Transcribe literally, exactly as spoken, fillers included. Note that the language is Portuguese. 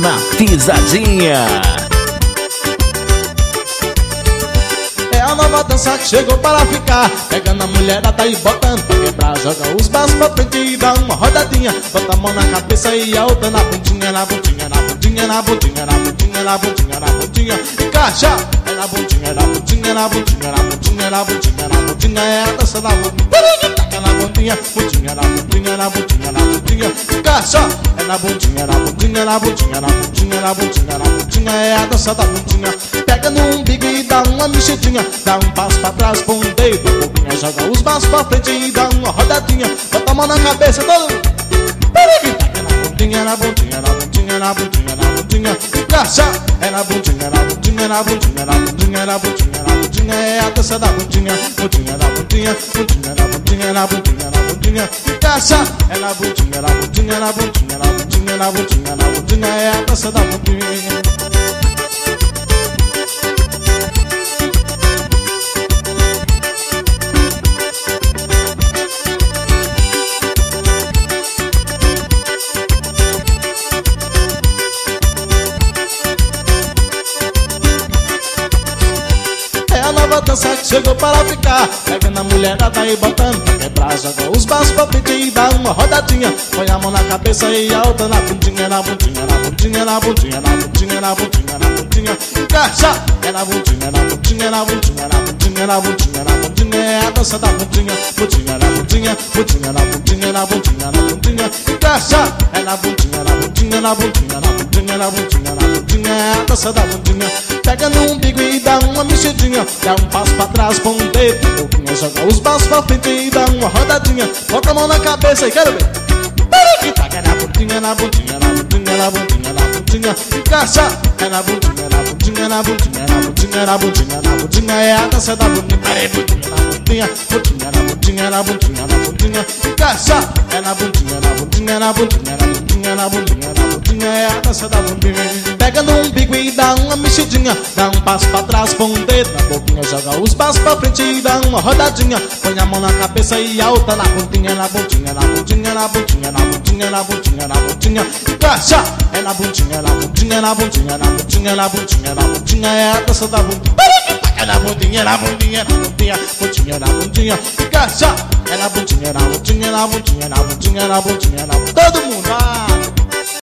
na pisadinha. É a nova dança que chegou para ficar, pegando a mulherada e botando pra quebrar. Joga os braços pra frente e dá uma rodadinha, bota a mão na cabeça e a outra na bundinha, na bundinha, na bundinha, na bundinha, na bundinha, na bundinha, na bundinha. Encaixa, é na bundinha, na bundinha, na bundinha, na bundinha, na bundinha, na bundinha. É a dança da bundinha, na bundinha, bundinha, na bundinha, na bundinha, na bundinha. Encaixa, é na bundinha, na bundinha, na bundinha, na bundinha, na bundinha, na bundinha. É a dança da bundinha. Pega no umbigo e dá uma mexidinha, dá um passo pra trás com um dedo, a boquinha joga os braços pra frente e dá uma rodadinha, bota a mão na cabeça, todo mundo. Na bundinha, na bundinha, na bundinha, na bundinha, na bundinha. Encaixa, é na bundinha, na bundinha, na bundinha, na bundinha, na bundinha, na bundinha. É a dança da bundinha, bundinha, na bundinha, bundinha, na bundinha, na bundinha, na bundinha. Encaixa, é na bundinha, na bundinha, na bundinha, na bundinha, na bundinha, na bundinha. É a dança da bundinha. A nova dança que chegou para ficar, pegando a mulherada e botando pra quebrar. Joga os braços pra frente e dá uma rodadinha, põe a mão na cabeça e a outra na bundinha, na bundinha, na bundinha, na bundinha, na bundinha, na bundinha, na bundinha. Encaixa, é na bundinha, na bundinha, na bundinha, na bundinha, na bundinha, na bundinha. É a dança da bundinha, bundinha, na bundinha, bundinha, na bundinha, na bundinha, na bundinha. Encaixa, é na bundinha, na bundinha, na bundinha, na bundinha, na bundinha, na bundinha. É a dança da bundinha. Pega no umbigo e dá uma mexidinha, dá um passo pra trás com um dedo, a boquinha joga os braços pra frente e dá uma rodadinha, bota a mão na cabeça e quero ver. Taca na bundinha, na bundinha, na bundinha, na bundinha, na bundinha. Encaixa, é na bundinha, na bundinha, na bundinha, na bundinha, na bundinha, na bundinha. É a dança da bundinha, peraí, bundinha, na bundinha, bundinha, na bundinha, na bundinha, na bundinha. Encaixa, é na bundinha, na bundinha, na bundinha, na bundinha, na bundinha, na bundinha. É a dança da bundinha. Pega no umbigo e dá uma mexidinha, dá um passo pra trás com um dedo, na boquinha joga os braços pra frente e dá uma rodadinha, põe a mão na cabeça e a outra na bundinha, na bundinha, na bundinha, na bundinha, na bundinha, na bundinha, na bundinha. Encaixa, é na bundinha, na bundinha, na bundinha, na bundinha, na bundinha, na bundinha. É a dança da bundinha. É na bundinha, na bundinha, na bundinha, bundinha, na bundinha. Encaixa, é na bundinha, na bundinha, na bundinha, na bundinha, na bundinha, na bundinha. Todo mundo vai.